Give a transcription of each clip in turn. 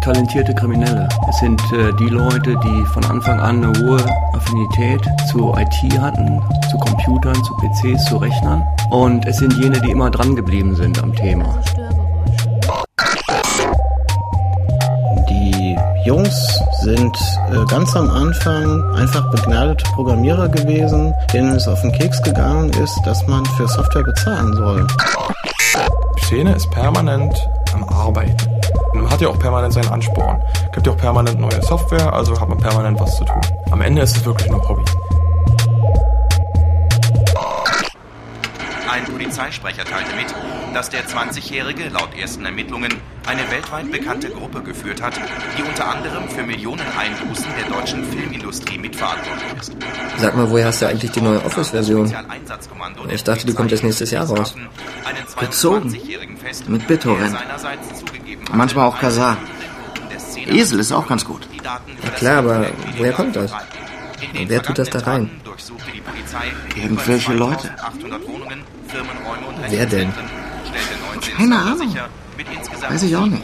talentierte Kriminelle. Es sind die Leute, die von Anfang an eine hohe Affinität zu IT hatten, zu Computern, zu PCs, zu Rechnern. Und es sind jene, die immer dran geblieben sind am Thema. Die Jungs sind ganz am Anfang einfach begnadete Programmierer gewesen, denen es auf den Keks gegangen ist, dass man für Software bezahlen soll. Die Szene ist permanent am Arbeiten. Man hat ja auch permanent seinen Ansporn. Es gibt ja auch permanent neue Software, also hat man permanent was zu tun. Am Ende ist es wirklich nur Hobby. Ein Polizeisprecher teilte mit, dass der 20-Jährige laut ersten Ermittlungen eine weltweit bekannte Gruppe geführt hat, die unter anderem für Millionen Einbußen der deutschen Filmindustrie mitverantwortlich ist. Sag mal, woher hast du eigentlich die neue Office-Version? Ich dachte, die kommt erst nächstes Jahr raus. Gezogen. Mit BitTorrent. Manchmal auch Kazaa. Esel ist auch ganz gut. Ja klar, aber woher kommt das? Und wer tut das da rein? Irgendwelche Leute. Wer denn? Keine Ahnung. Weiß ich auch nicht.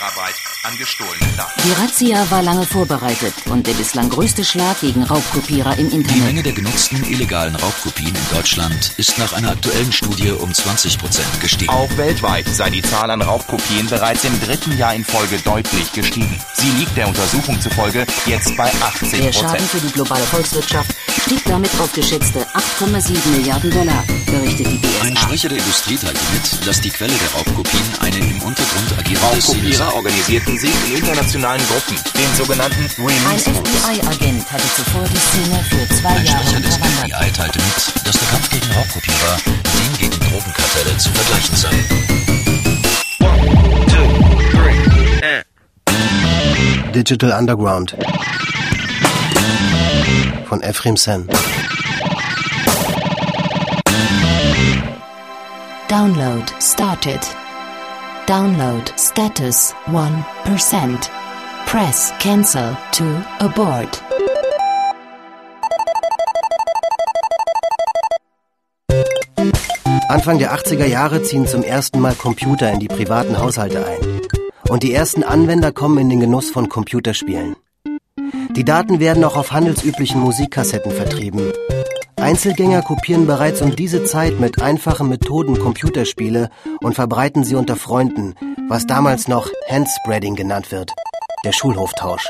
Die Razzia war lange vorbereitet und der bislang größte Schlag gegen Raubkopierer im Internet. Die Menge der genutzten illegalen Raubkopien in Deutschland ist nach einer aktuellen Studie um 20% gestiegen. Auch weltweit sei die Zahl an Raubkopien bereits im 3. Jahr in Folge deutlich gestiegen. Sie liegt der Untersuchung zufolge jetzt bei 80%. Der Schaden für die globale Volkswirtschaft stieg damit auf geschätzte $8,7 Milliarden, berichtet die BSA. Ein Sprecher der Industrie teilte mit, dass die Quelle der Raubkopien eine im Untergrund agierende Szene sei. Organisierten sich in internationalen Gruppen, den sogenannten Release. Ein FBI-Agent hatte zuvor die Szene für 2 Jahre Ein Sprecher des unterwandert. FBI teilte mit, dass der Kampf gegen Raubkopierer dem gegen Drogenkartelle zu vergleichen sei. 1, 2, 3, Digital Underground von Ephraim Sen. Download started. Download status 1%. Press cancel to abort. Anfang der 80er Jahre ziehen zum ersten Mal Computer in die privaten Haushalte ein. Und die ersten Anwender kommen in den Genuss von Computerspielen. Die Daten werden auch auf handelsüblichen Musikkassetten vertrieben. Einzelgänger kopieren bereits um diese Zeit mit einfachen Methoden Computerspiele und verbreiten sie unter Freunden, was damals noch Handspreading genannt wird, der Schulhoftausch.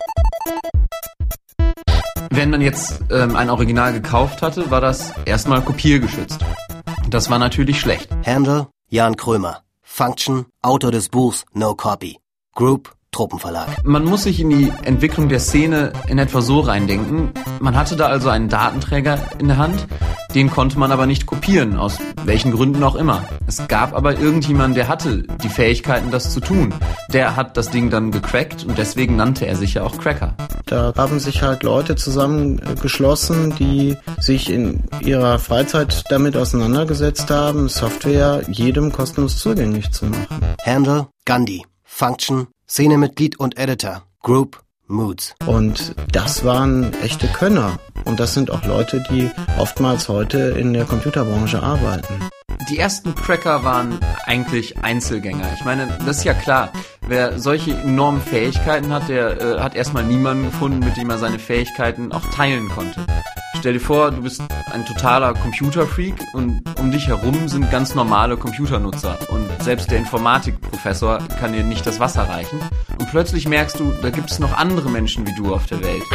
Wenn man jetzt ein Original gekauft hatte, war das erstmal kopiergeschützt. Das war natürlich schlecht. Handle, Jan Krömer. Function, Autor des Buchs No Copy. Group, Truppenverlag. Man muss sich in die Entwicklung der Szene in etwa so reindenken. Man hatte da also einen Datenträger in der Hand, den konnte man aber nicht kopieren, aus welchen Gründen auch immer. Es gab aber irgendjemanden, der hatte die Fähigkeiten, das zu tun. Der hat das Ding dann gecrackt und deswegen nannte er sich ja auch Cracker. Da haben sich halt Leute zusammengeschlossen, die sich in ihrer Freizeit damit auseinandergesetzt haben, Software jedem kostenlos zugänglich zu machen. Handle, Gandhi. Function, Szenemitglied und Editor. Group, Moods. Und das waren echte Könner. Und das sind auch Leute, die oftmals heute in der Computerbranche arbeiten. Die ersten Cracker waren eigentlich Einzelgänger. Ich meine, das ist ja klar. Wer solche enormen Fähigkeiten hat, der hat erstmal niemanden gefunden, mit dem er seine Fähigkeiten auch teilen konnte. Stell dir vor, du bist ein totaler Computerfreak und um dich herum sind ganz normale Computernutzer und selbst der Informatikprofessor kann dir nicht das Wasser reichen und plötzlich merkst du, da gibt es noch andere Menschen wie du auf der Welt.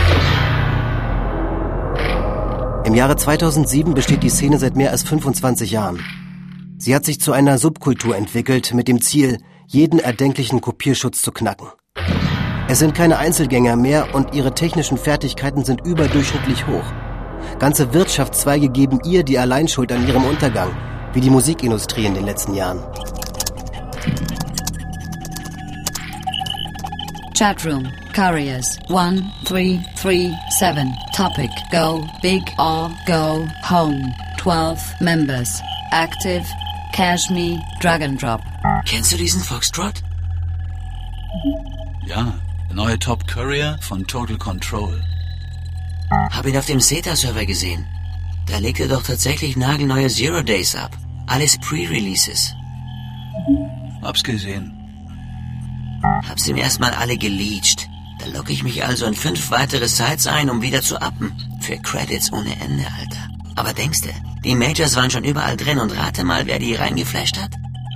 Im Jahre 2007 besteht die Szene seit mehr als 25 Jahren. Sie hat sich zu einer Subkultur entwickelt mit dem Ziel, jeden erdenklichen Kopierschutz zu knacken. Es sind keine Einzelgänger mehr und ihre technischen Fertigkeiten sind überdurchschnittlich hoch. Ganze Wirtschaftszweige geben ihr die Alleinschuld an ihrem Untergang, wie die Musikindustrie in den letzten Jahren. Chatroom, Couriers, 1337. Topic, go, big or go, home. 12 members. Active, Kashmir, Drag and Drop. Kennst du diesen Foxtrot? Ja, der neue Top Courier von Total Control. Hab ihn auf dem SETA-Server gesehen. Da legt er doch tatsächlich nagelneue Zero Days ab. Alles Pre-Releases. Hab's gesehen. Hab sie mir erstmal alle geleacht. Da locke ich mich also in 5 weitere Sites ein, um wieder zu uppen. Für Credits ohne Ende, Alter. Aber denkste, die Majors waren schon überall drin und rate mal, wer die reingeflasht hat?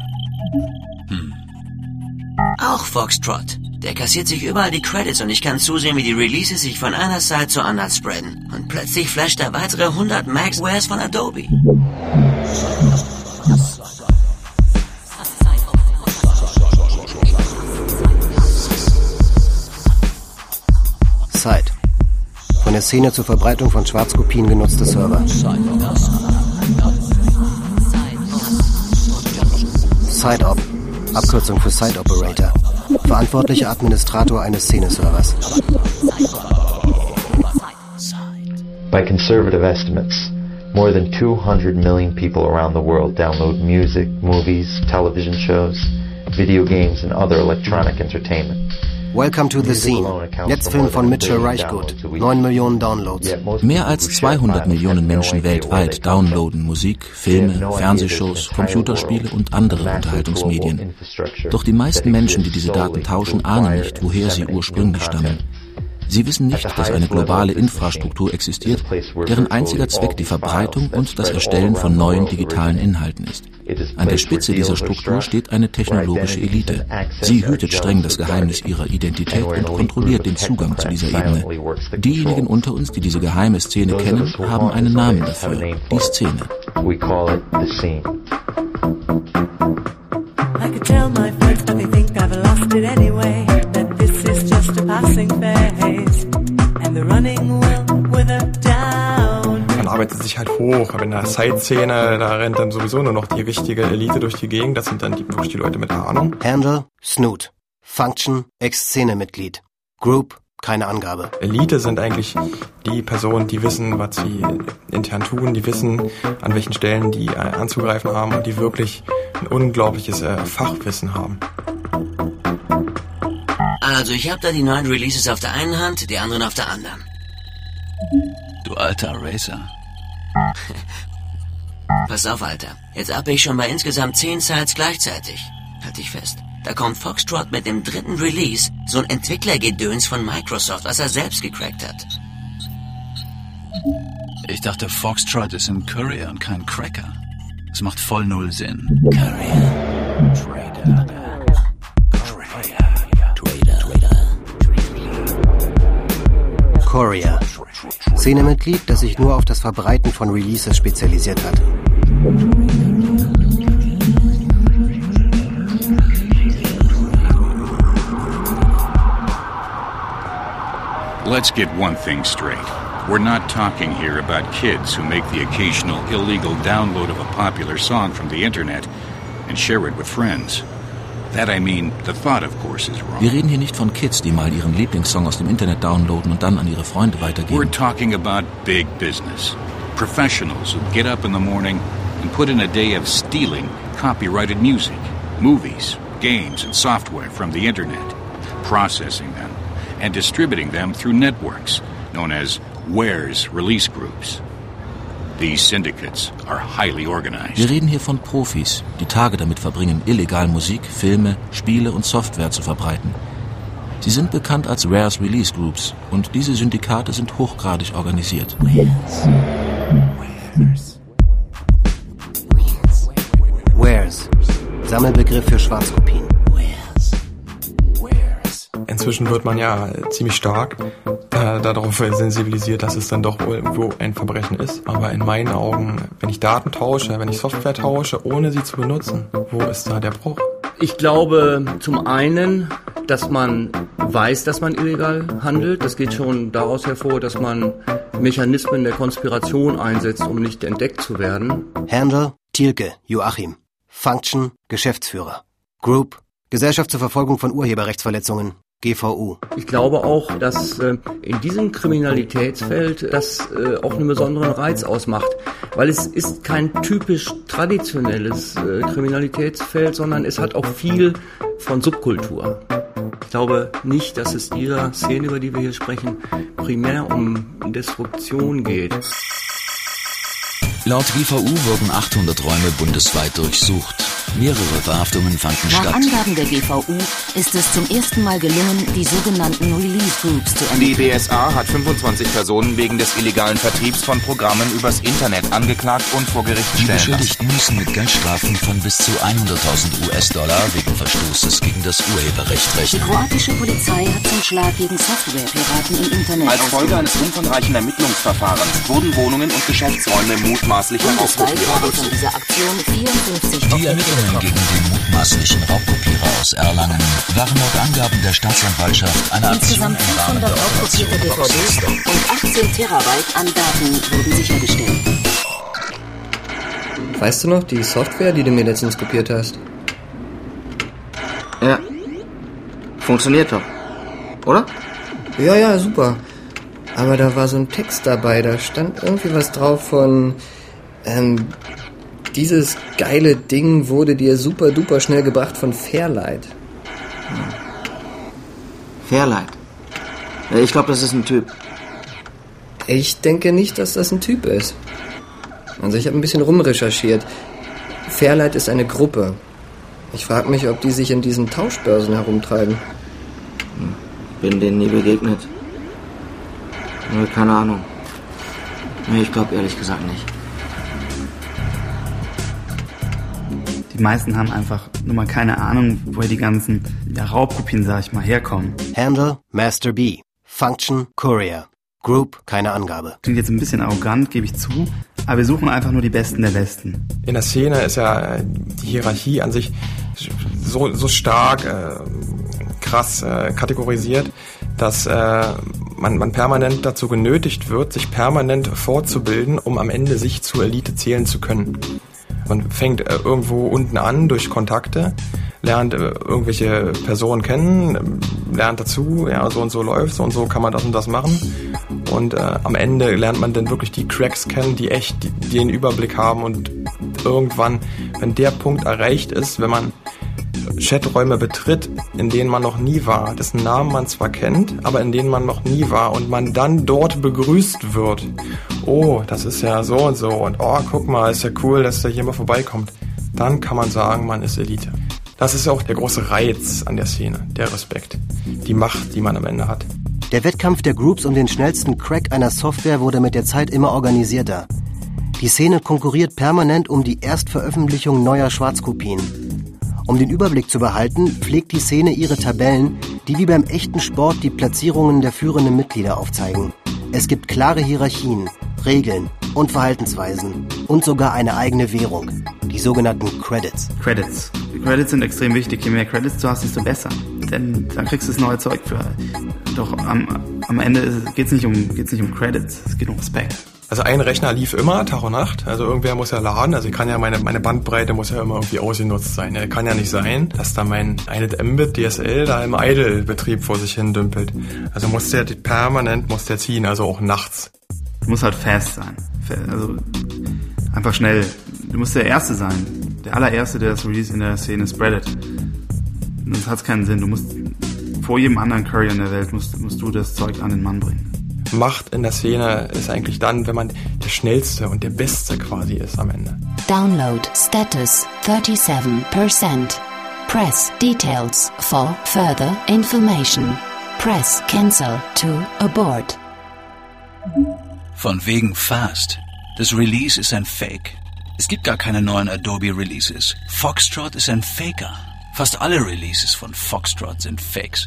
Auch Foxtrot. Der kassiert sich überall die Credits und ich kann zusehen, wie die Releases sich von einer Site zur anderen spreaden. Und plötzlich flasht er weitere 100 Maxwares von Adobe. Site. Von der Szene zur Verbreitung von Schwarzkopien genutzte Server. Site-Op. Abkürzung für Site Operator. Verantwortlicher Administrator eines Szene-Servers. By conservative estimates, more than 200 million people around the world download music, movies, television shows, video games and other electronic entertainment. Welcome to the Scene. Netzfilm von Mitchell Reichgut. 9 Millionen Downloads. Mehr als 200 Millionen Menschen weltweit downloaden Musik, Filme, Fernsehshows, Computerspiele und andere Unterhaltungsmedien. Doch die meisten Menschen, die diese Daten tauschen, ahnen nicht, woher sie ursprünglich stammen. Sie wissen nicht, dass eine globale Infrastruktur existiert, deren einziger Zweck die Verbreitung und das Erstellen von neuen digitalen Inhalten ist. An der Spitze dieser Struktur steht eine technologische Elite. Sie hütet streng das Geheimnis ihrer Identität und kontrolliert den Zugang zu dieser Ebene. Diejenigen unter uns, die diese geheime Szene kennen, haben einen Namen dafür, die Szene. We call it the scene. I could tell my friends, but they think I've lost it anyway. That this is just a passing phase, and the running will wither down. Man arbeitet sich halt hoch, aber in der Side-Szene, da rennt dann sowieso nur noch die richtige Elite durch die Gegend. Das sind dann wirklich die Leute mit Ahnung. Handle, Snoot. Function, Ex-Szene-Mitglied. Group, keine Angabe. Elite sind eigentlich die Personen, die wissen, was sie intern tun, die wissen, an welchen Stellen die anzugreifen haben und die wirklich ein unglaubliches Fachwissen haben. Also ich habe da die neuen Releases auf der einen Hand, die anderen auf der anderen. Du alter Racer. Pass auf, Alter. Jetzt ab ich schon bei insgesamt 10 Sites gleichzeitig. Halt dich fest. Da kommt Foxtrot mit dem 3. Release, so ein Entwicklergedöns von Microsoft, was er selbst gecrackt hat. Ich dachte, Foxtrot ist ein Courier und kein Cracker. Das macht voll null Sinn. Courier. Trader. Courier. Szenemitglied, das sich nur auf das Verbreiten von Releases spezialisiert hat. Let's get one thing straight. We're not talking here about kids who make the occasional illegal download of a popular song from the internet and share it with friends. That I mean, the thought of course is wrong. Wir reden hier nicht von Kids, die mal ihren Lieblingssong aus dem Internet downloaden und dann an ihre Freunde weitergeben. We're talking about big business. Professionals who get up in the morning and put in a day of stealing copyrighted music, movies, games and software from the internet, processing them and distributing them through networks known as Wares Release Groups. These syndicates are highly organized. Wir reden hier von Profis, die Tage damit verbringen, illegal Musik, Filme, Spiele und Software zu verbreiten. Sie sind bekannt als Wares Release Groups und diese Syndikate sind hochgradig organisiert. Wares. Sammelbegriff für Schwarzkopien. Inzwischen wird man ja ziemlich stark darauf sensibilisiert, dass es dann doch irgendwo ein Verbrechen ist. Aber in meinen Augen, wenn ich Daten tausche, wenn ich Software tausche, ohne sie zu benutzen, wo ist da der Bruch? Ich glaube zum einen, dass man weiß, dass man illegal handelt. Das geht schon daraus hervor, dass man Mechanismen der Konspiration einsetzt, um nicht entdeckt zu werden. Handle, Thielke, Joachim. Function, Geschäftsführer. Group, Gesellschaft zur Verfolgung von Urheberrechtsverletzungen. GVU. Ich glaube auch, dass in diesem Kriminalitätsfeld das auch einen besonderen Reiz ausmacht, weil es ist kein typisch traditionelles Kriminalitätsfeld, sondern es hat auch viel von Subkultur. Ich glaube nicht, dass es dieser Szene, über die wir hier sprechen, primär um Destruktion geht. Laut GVU wurden 800 Räume bundesweit durchsucht. Mehrere Verhaftungen fanden Nach statt. Angaben der GVU ist es zum ersten Mal gelungen, die sogenannten Release Groups zu Die ermitteln. BSA hat 25 Personen wegen des illegalen Vertriebs von Programmen übers Internet angeklagt und vor Gericht Die stellen lassen. Beschuldigten müssen mit Geldstrafen von bis zu 100.000 US-Dollar wegen Verstoßes gegen das Urheberrecht Die rechnen. kroatische Polizei hat zum Schlag gegen Softwarepiraten im Internet Als Folge eines umfangreichen Ermittlungsverfahrens wurden Wohnungen und Geschäftsräume mutmaßlicher Bundesweit Raubkopierer waren von dieser Aktion 54 Die Ermittlungen gegen den mutmaßlichen Raubkopierer aus Erlangen waren laut Angaben der Staatsanwaltschaft eine Aktion Insgesamt im Rahmen 500 der raubkopierte Operation DVDs und 18 Terabyte an Daten wurden sichergestellt. Weißt du noch, die Software, die du mir letztens kopiert hast? Ja. Funktioniert doch. Oder? Ja, super. Aber da war so ein Text dabei, da stand irgendwie was drauf von, dieses geile Ding wurde dir super duper schnell gebracht von Fairlight. Fairlight. Ich glaube, das ist ein Typ. Ich denke nicht, dass das ein Typ ist. Also ich habe ein bisschen rumrecherchiert. Fairlight ist eine Gruppe. Ich frage mich, ob die sich in diesen Tauschbörsen herumtreiben. Bin denen nie begegnet. Keine Ahnung. Ich glaube ehrlich gesagt nicht. Die meisten haben einfach nur mal keine Ahnung, woher die ganzen Raubkopien, sag ich mal, herkommen. Handle, Master B. Function, Courier. Group, keine Angabe. Klingt jetzt ein bisschen arrogant, gebe ich zu, aber wir suchen einfach nur die Besten der Besten. In der Szene ist ja die Hierarchie an sich so stark, krass kategorisiert, dass man permanent dazu genötigt wird, sich permanent fortzubilden, um am Ende sich zur Elite zählen zu können. Man fängt irgendwo unten an durch Kontakte, lernt irgendwelche Personen kennen, lernt dazu, ja, so und so läuft, so und so kann man das und das machen. Und am Ende lernt man dann wirklich die Cracks kennen, die echt den Überblick haben. Und irgendwann, wenn der Punkt erreicht ist, wenn man Chaträume betritt, in denen man noch nie war, dessen Namen man zwar kennt, aber in denen man noch nie war und man dann dort begrüßt wird. Oh, das ist ja so und so und oh, guck mal, ist ja cool, dass der hier mal vorbeikommt. Dann kann man sagen, man ist Elite. Das ist auch der große Reiz an der Szene, der Respekt, die Macht, die man am Ende hat. Der Wettkampf der Groups um den schnellsten Crack einer Software wurde mit der Zeit immer organisierter. Die Szene konkurriert permanent um die Erstveröffentlichung neuer Schwarzkopien. Um den Überblick zu behalten, pflegt die Szene ihre Tabellen, die wie beim echten Sport die Platzierungen der führenden Mitglieder aufzeigen. Es gibt klare Hierarchien, Regeln und Verhaltensweisen und sogar eine eigene Währung, die sogenannten Credits. Credits sind extrem wichtig. Je mehr Credits du hast, desto besser. Denn dann kriegst du das neue Zeug für. Doch am Ende geht's nicht um Credits, es geht um Respekt. Also ein Rechner lief immer, Tag und Nacht. Also irgendwer muss ja laden. Also ich kann ja meine Bandbreite muss ja immer irgendwie ausgenutzt sein. Kann ja nicht sein, dass da mein 1 Mbit DSL da im Idle-Betrieb vor sich hin dümpelt. Also muss der permanent ziehen, also auch nachts. Du musst halt fast sein. Also einfach schnell. Du musst der Erste sein. Der allererste, der das Release in der Szene spreadet. Sonst hat's keinen Sinn. Du musst vor jedem anderen Courier in der Welt musst du das Zeug an den Mann bringen. Macht in der Szene ist eigentlich dann, wenn man der Schnellste und der Beste quasi ist am Ende. Download status 37%. Press details for further information. Press cancel to abort. Von wegen fast. Das Release ist ein Fake. Es gibt gar keine neuen Adobe Releases. Foxtrot ist ein Faker. Fast alle Releases von Foxtrot sind Fakes.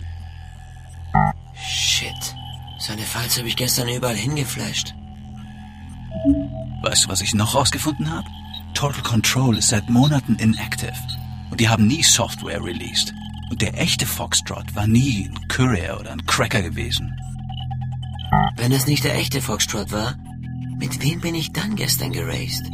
Shit. Seine Files habe ich gestern überall hingeflasht. Weißt du, was ich noch rausgefunden habe? Total Control ist seit Monaten inactive. Und die haben nie Software released. Und der echte Foxtrot war nie ein Courier oder ein Cracker gewesen. Wenn es nicht der echte Foxtrot war, mit wem bin ich dann gestern geraced?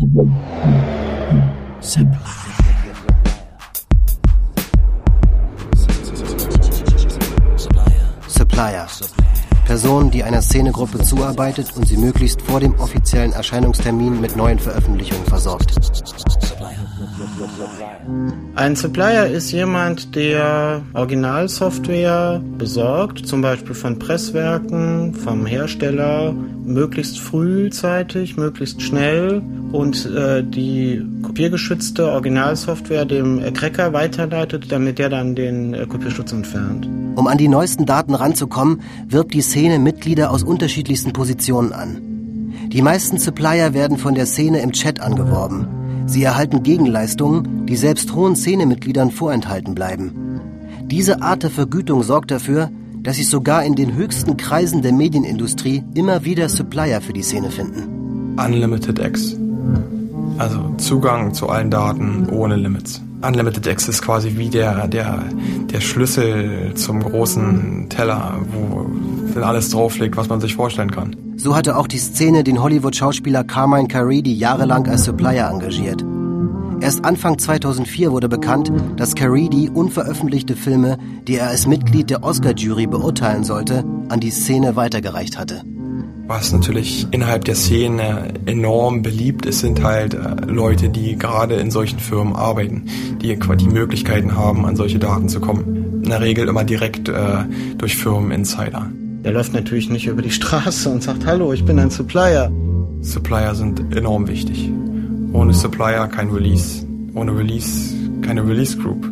Supplier. Person, die einer Szenegruppe zuarbeitet und sie möglichst vor dem offiziellen Erscheinungstermin mit neuen Veröffentlichungen versorgt. Ein Supplier ist jemand, der Originalsoftware besorgt, zum Beispiel von Presswerken, vom Hersteller, möglichst frühzeitig, möglichst schnell und die kopiergeschützte Originalsoftware dem Cracker weiterleitet, damit der dann den Kopierschutz entfernt. Um an die neuesten Daten ranzukommen, wirbt die Szene Mitglieder aus unterschiedlichsten Positionen an. Die meisten Supplier werden von der Szene im Chat angeworben. Sie erhalten Gegenleistungen, die selbst hohen Szenemitgliedern vorenthalten bleiben. Diese Art der Vergütung sorgt dafür, dass sich sogar in den höchsten Kreisen der Medienindustrie immer wieder Supplier für die Szene finden. Unlimited X. Also Zugang zu allen Daten ohne Limits. Unlimited X ist quasi wie der Schlüssel zum großen Teller, wo dann alles drauf liegt, was man sich vorstellen kann. So hatte auch die Szene den Hollywood-Schauspieler Carmine Caridi jahrelang als Supplier engagiert. Erst Anfang 2004 wurde bekannt, dass Caridi unveröffentlichte Filme, die er als Mitglied der Oscar-Jury beurteilen sollte, an die Szene weitergereicht hatte. Was natürlich innerhalb der Szene enorm beliebt ist, sind halt Leute, die gerade in solchen Firmen arbeiten, die die Möglichkeiten haben, an solche Daten zu kommen. In der Regel immer direkt durch Firmen-Insider. Der läuft natürlich nicht über die Straße und sagt, hallo, ich bin ein Supplier. Supplier sind enorm wichtig. Ohne Supplier kein Release. Ohne Release keine Release Group.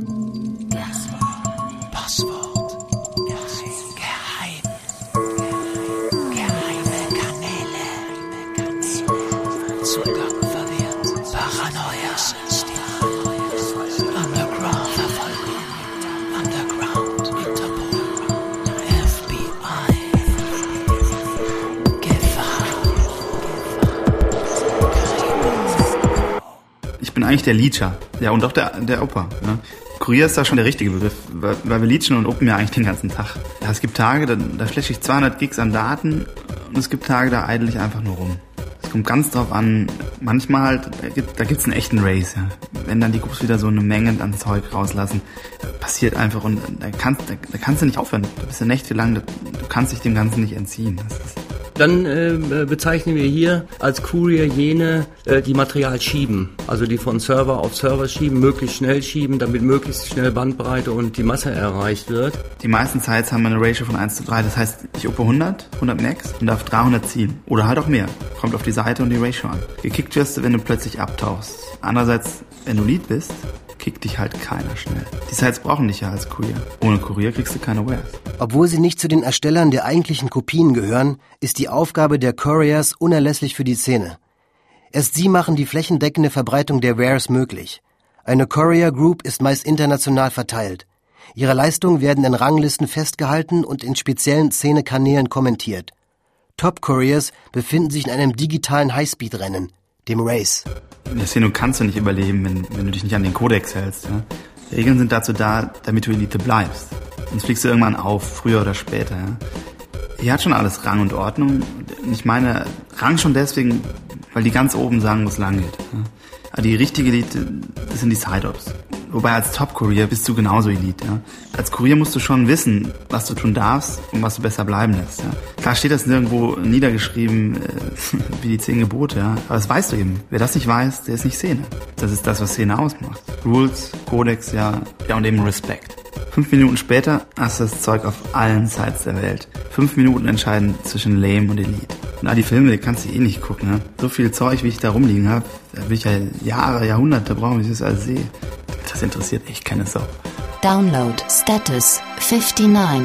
Eigentlich der Leecher, ja, und auch der Oper. Ne? Kurier ist da schon der richtige Begriff, weil wir leechen und open ja eigentlich den ganzen Tag. Ja, es gibt Tage, da flashe ich 200 Gigs an Daten und es gibt Tage, da eidel ich einfach nur rum. Es kommt ganz drauf an, manchmal halt, da gibt's einen echten Race. Ja. Wenn dann die Groups wieder so eine Menge an Zeug rauslassen, passiert einfach und da kannst du nicht aufhören. Da bist du nächtelang, du kannst dich dem Ganzen nicht entziehen. Dann bezeichnen wir hier als Courier jene, die Material schieben. Also die von Server auf Server schieben, möglichst schnell schieben, damit möglichst schnell Bandbreite und die Masse erreicht wird. Die meisten Sites haben eine Ratio von 1:3. Das heißt, ich uppe 100 Max und darf 300 ziehen. Oder halt auch mehr. Kommt auf die Seite und die Ratio an. Gekickt wirst du, wenn du plötzlich abtauchst. Andererseits, wenn du Lead bist, kickt dich halt keiner schnell. Die Sites brauchen dich ja als Kurier. Ohne Kurier kriegst du keine Wares. Obwohl sie nicht zu den Erstellern der eigentlichen Kopien gehören, ist die Aufgabe der Couriers unerlässlich für die Szene. Erst sie machen die flächendeckende Verbreitung der Wares möglich. Eine Courier Group ist meist international verteilt. Ihre Leistungen werden in Ranglisten festgehalten und in speziellen Szenekanälen kommentiert. Top Couriers befinden sich in einem digitalen Highspeed-Rennen, dem Race. In der Szene kannst du nicht überleben, wenn du dich nicht an den Kodex hältst. Ja? Regeln sind dazu da, damit du Elite bleibst. Sonst fliegst du irgendwann auf, früher oder später. Ja? Hier hat schon alles Rang und Ordnung. Und ich meine, Rang schon deswegen, weil die ganz oben sagen, wo es lang geht. Ja? Aber die richtige Elite, das sind die Side-Ops. Wobei als Top-Courier bist du genauso Elite. Ja? Als Courier musst du schon wissen, was du tun darfst und was du besser bleiben lässt. Ja? Klar steht das nirgendwo niedergeschrieben, wie die 10 Gebote. Ja? Aber das weißt du eben. Wer das nicht weiß, der ist nicht Szene. Das ist das, was Szene ausmacht. Rules, Codex, ja und eben Respekt. 5 Minuten später hast du das Zeug auf allen Sites der Welt. 5 Minuten entscheiden zwischen Lame und Elite. Und all die Filme, die kannst du eh nicht gucken. Ne? So viel Zeug, wie ich da rumliegen habe, da will ich ja Jahre, Jahrhunderte brauchen, bis ich das alles sehe. Das interessiert echt keine Sau. Download status 59%.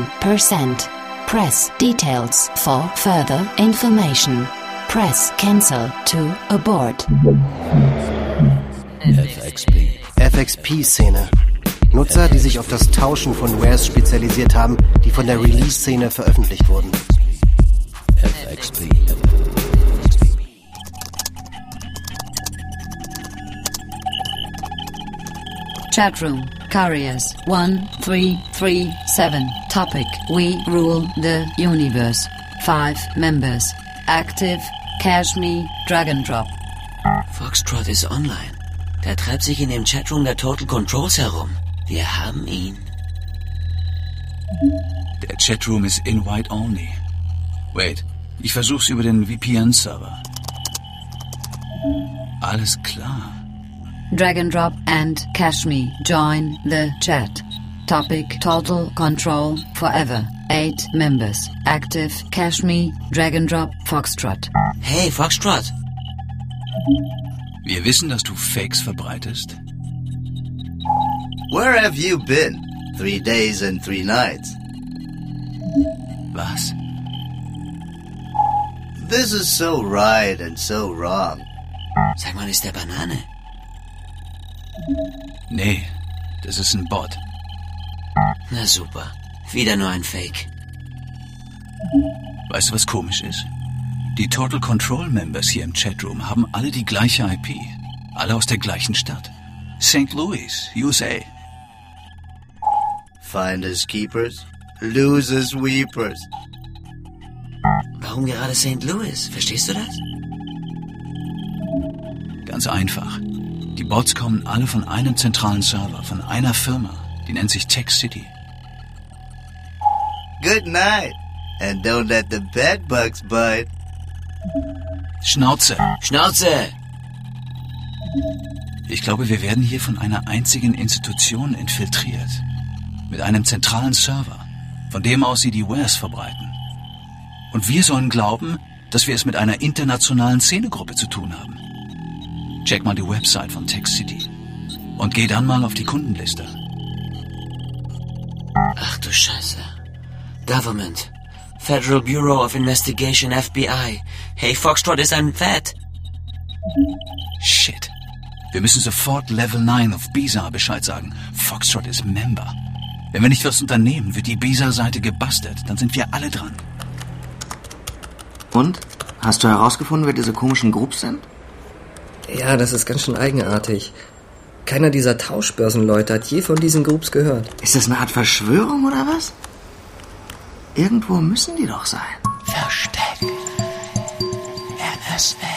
Press details for further information. Press cancel to abort. FXP-Szene. Nutzer, die sich auf das Tauschen von Wares spezialisiert haben, die von der Release-Szene veröffentlicht wurden. FXP. Chatroom. Couriers 1337. Topic: We rule the universe. 5 members. Active. Cash Me. Drag and Drop. Foxtrot ist online. Der treibt sich in dem Chatroom der Total Controls herum. Wir haben ihn. Der Chatroom ist Invite Only. Wait, ich versuch's über den VPN-Server. Alles klar. drag and drop, and Cash Me. Join the chat. Topic: Total Control Forever. 8 members. Active: Cash Me, Drag and Drop, Foxtrot. Hey, Foxtrot. Wir wissen, dass du Fakes verbreitest. Where have you been? 3 days and 3 nights. Was? This is so right and so wrong. Sag mal, ist der Banane? Nee, das ist ein Bot. Na super. Wieder nur ein Fake. Weißt du, was komisch ist? Die Total Control Members hier im Chatroom haben alle die gleiche IP. Alle aus der gleichen Stadt. St. Louis, USA. Finders keepers, losers weepers. Warum gerade St. Louis? Verstehst du das? Ganz einfach. Die Bots kommen alle von einem zentralen Server, von einer Firma. Die nennt sich Tech City. Good night. And don't let the bed bugs bite. Schnauze! Schnauze! Ich glaube, wir werden hier von einer einzigen Institution infiltriert. Mit einem zentralen Server, von dem aus sie die Wares verbreiten. Und wir sollen glauben, dass wir es mit einer internationalen Szenegruppe zu tun haben. Check mal die Website von Tech City. Und geh dann mal auf die Kundenliste. Ach du Scheiße. Government. Federal Bureau of Investigation, FBI. Hey, Foxtrot ist ein Fat. Shit. Wir müssen sofort Level 9 auf BISA Bescheid sagen. Foxtrot ist Member. Wenn wir nicht was unternehmen, wird die BISA-Seite gebastelt. Dann sind wir alle dran. Und? Hast du herausgefunden, wer diese komischen Groups sind? Ja, das ist ganz schön eigenartig. Keiner dieser Tauschbörsenleute hat je von diesen Groups gehört. Ist das eine Art Verschwörung oder was? Irgendwo müssen die doch sein. Versteck. NSA.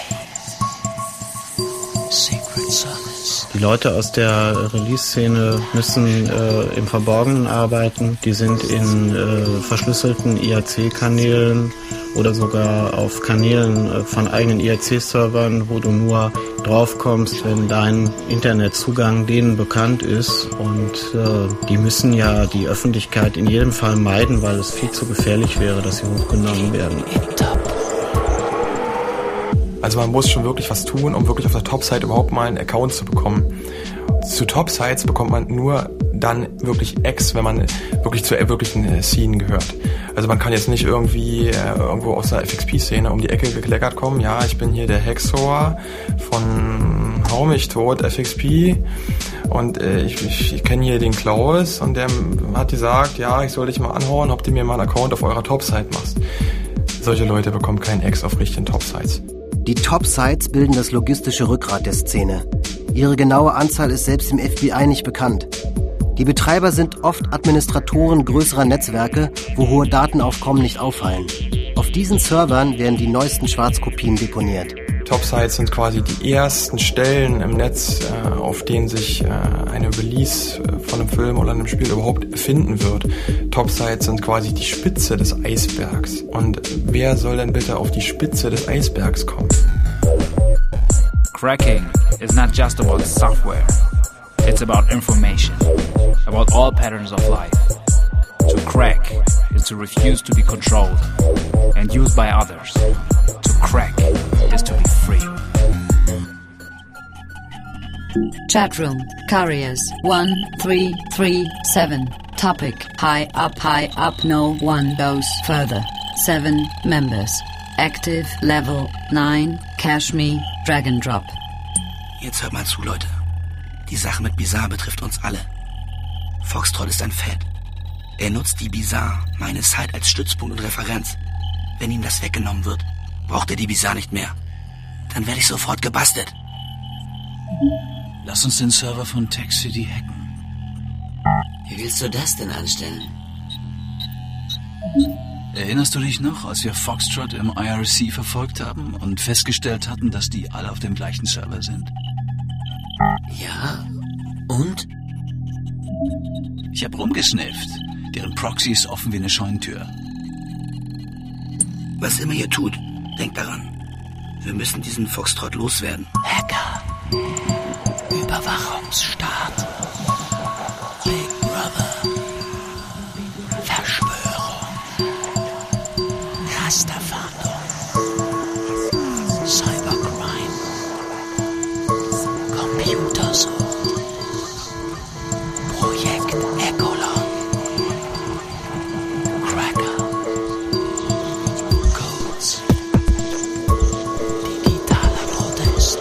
Secret Service. Die Leute aus der Release-Szene müssen im Verborgenen arbeiten. Die sind in verschlüsselten IRC-Kanälen oder sogar auf Kanälen von eigenen IRC-Servern, wo du nur draufkommst, wenn dein Internetzugang denen bekannt ist. Und die müssen ja die Öffentlichkeit in jedem Fall meiden, weil es viel zu gefährlich wäre, dass sie hochgenommen werden. Also man muss schon wirklich was tun, um wirklich auf der Top-Site überhaupt mal einen Account zu bekommen. Zu Top-Sites bekommt man nur dann wirklich Ex, wenn man wirklich zur wirklichen Scene gehört. Also man kann jetzt nicht irgendwie irgendwo aus der FXP-Szene um die Ecke gekleckert kommen. Ja, ich bin hier der Hexor von Hau mich tot, FXP. Und ich kenne hier den Klaus und der hat gesagt, ja, ich soll dich mal anhauen, ob du mir mal einen Account auf eurer Top-Site machst. Solche Leute bekommen keinen Ex auf richtigen Top-Sites. Die Top-Sites bilden das logistische Rückgrat der Szene. Ihre genaue Anzahl ist selbst im FBI nicht bekannt. Die Betreiber sind oft Administratoren größerer Netzwerke, wo hohe Datenaufkommen nicht auffallen. Auf diesen Servern werden die neuesten Schwarzkopien deponiert. Top-Sites sind quasi die ersten Stellen im Netz, auf denen sich eine Release von einem Film oder einem Spiel überhaupt finden wird. Top-Sites sind quasi die Spitze des Eisbergs. Und wer soll denn bitte auf die Spitze des Eisbergs kommen? Cracking is not just about software. It's about information, about all patterns of life. To crack is to refuse to be controlled and used by others. To crack is to be free. Chatroom, Carriers, 1337. Topic, high up, no one goes further. 7 members. Active Level 9, Cash Me, Drag and Drop. Jetzt hört mal zu, Leute. Die Sache mit Bizarre betrifft uns alle. Foxtrot ist ein Fed. Er nutzt die Bizarre, meine Site, als Stützpunkt und Referenz. Wenn ihm das weggenommen wird, braucht er die Bizarre nicht mehr. Dann werde ich sofort gebastelt. Lass uns den Server von Tech City hacken. Wie willst du das denn anstellen? Erinnerst du dich noch, als wir Foxtrot im IRC verfolgt haben und festgestellt hatten, dass die alle auf dem gleichen Server sind? Ja, und? Ich hab rumgesnifft. Deren Proxy ist offen wie eine Scheunentür. Was immer ihr tut, denkt daran. Wir müssen diesen Foxtrot loswerden. Hacker! Überwachungsstaat. Big Brother. Verschwörung. Rasterfahndung. Cybercrime. Computersucht. Projekt Echolog. Cracker. Codes. Digitaler Protest.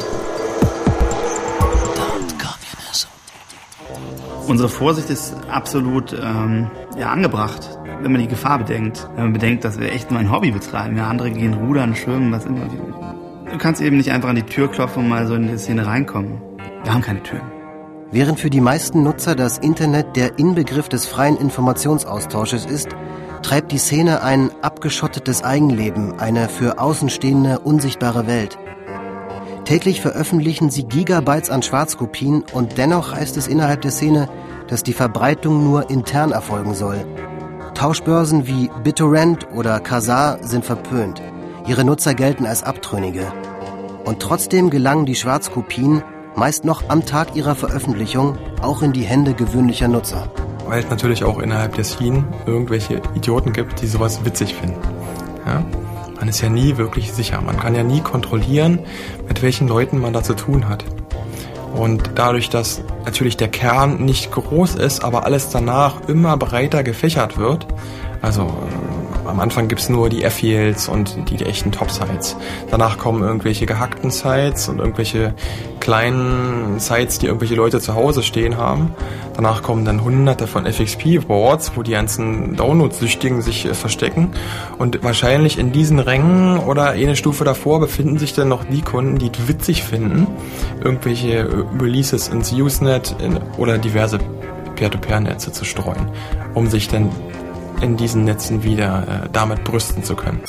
Don't Communism. Unsere Vorsicht ist absolut angebracht, wenn man die Gefahr bedenkt. Wenn man bedenkt, dass wir echt nur ein Hobby betreiben. Ja, andere gehen rudern, schwimmen, was immer. Du kannst eben nicht einfach an die Tür klopfen und mal so in die Szene reinkommen. Wir haben keine Türen. Während für die meisten Nutzer das Internet der Inbegriff des freien Informationsaustausches ist, treibt die Szene ein abgeschottetes Eigenleben, eine für Außenstehende unsichtbare Welt. Täglich veröffentlichen sie Gigabytes an Schwarzkopien und dennoch heißt es innerhalb der Szene, dass die Verbreitung nur intern erfolgen soll. Tauschbörsen wie BitTorrent oder Kazaa sind verpönt. Ihre Nutzer gelten als Abtrünnige. Und trotzdem gelangen die Schwarzkopien meist noch am Tag ihrer Veröffentlichung auch in die Hände gewöhnlicher Nutzer. Weil es natürlich auch innerhalb der Szene irgendwelche Idioten gibt, die sowas witzig finden. Ja? Man ist ja nie wirklich sicher. Man kann ja nie kontrollieren, mit welchen Leuten man da zu tun hat. Und dadurch, dass natürlich der Kern nicht groß ist, aber alles danach immer breiter gefächert wird, also am Anfang gibt's nur die F-Fields und die echten Top-Sites. Danach kommen irgendwelche gehackten Sites und irgendwelche kleinen Sites, die irgendwelche Leute zu Hause stehen haben. Danach kommen dann hunderte von FXP-Boards, wo die ganzen Download-Süchtigen sich verstecken. Und wahrscheinlich in diesen Rängen oder eine Stufe davor befinden sich dann noch die Kunden, die es witzig finden, irgendwelche Releases ins Usenet oder diverse Peer-to-Peer-Netze zu streuen, um sich dann in diesen Netzen wieder damit brüsten zu können.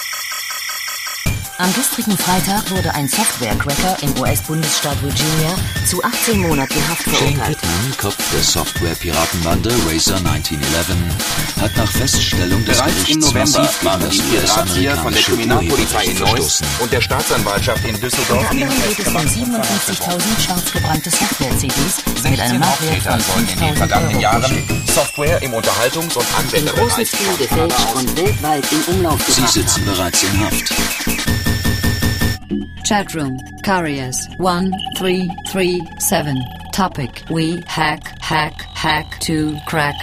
Am gestrigen Freitag wurde ein Software-Cracker im US-Bundesstaat Virginia zu 18 Monaten Haft Shane verurteilt. Pittman, Kopf der Software-Piratenbande Razer 1911, hat nach Feststellung des Bereits im Gerichts November massiv gegen waren das die Drahtzieher von der US-amerikanische Kriminalpolizei in Urheberrecht Neuss verstoßen. und der Staatsanwaltschaft in Düsseldorf Unter anderem geht es um 57.000 schwarzgebrannte Software-CDs mit einem Marktwert von sollen in den 5.000 vergangenen Euro. Jahren Software im Unterhaltungs- und In großem Stil gefälscht und weltweit in Umlauf Sie gebracht. sitzen bereits in Haft. Chatroom, Couriers, 1337. Topic, we hack to crack.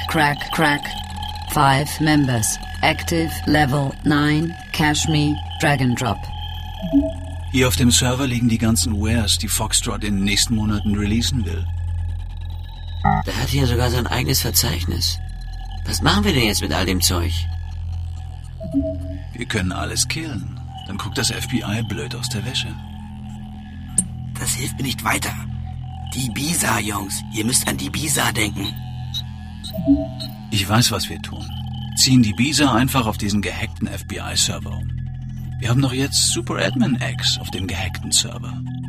5 members. Active Level 9, Cash Me, Drag and Drop. Hier auf dem Server liegen die ganzen Wares, die Foxtrot in den nächsten Monaten releasen will. Der hat hier sogar sein eigenes Verzeichnis. Was machen wir denn jetzt mit all dem Zeug? Wir können alles killen. Dann guckt das FBI blöd aus der Wäsche. Das hilft mir nicht weiter. Die Bisa, Jungs. Ihr müsst an die Bisa denken. Ich weiß, was wir tun. Ziehen die Bisa einfach auf diesen gehackten FBI-Server um. Wir haben doch jetzt Super Admin X auf dem gehackten Server.